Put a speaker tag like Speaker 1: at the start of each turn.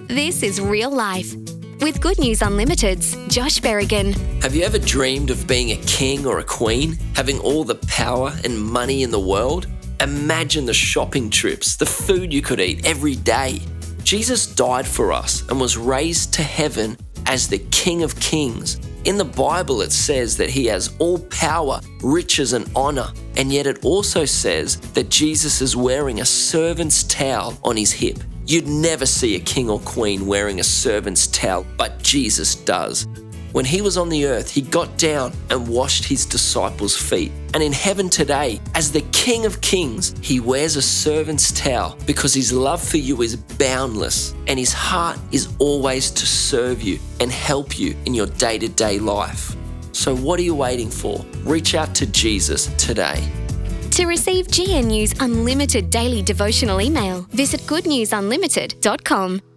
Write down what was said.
Speaker 1: This is Real Life with Good News Unlimited's Josh Berrigan.
Speaker 2: Have you ever dreamed of being a king or a queen, having all the power and money in the world? Imagine the shopping trips, the food you could eat every day. Jesus died for us and was raised to heaven as the King of Kings. In the Bible, it says that he has all power, riches, and honor. And yet it also says that Jesus is wearing a servant's towel on his hip. You'd never see a king or queen wearing a servant's towel, but Jesus does. When he was on the earth, he got down and washed his disciples' feet. And in heaven today, as the King of Kings, he wears a servant's towel because his love for you is boundless and his heart is always to serve you and help you in your day-to-day life. So what are you waiting for? Reach out to Jesus today.
Speaker 1: To receive GNU's unlimited daily devotional email, visit goodnewsunlimited.com.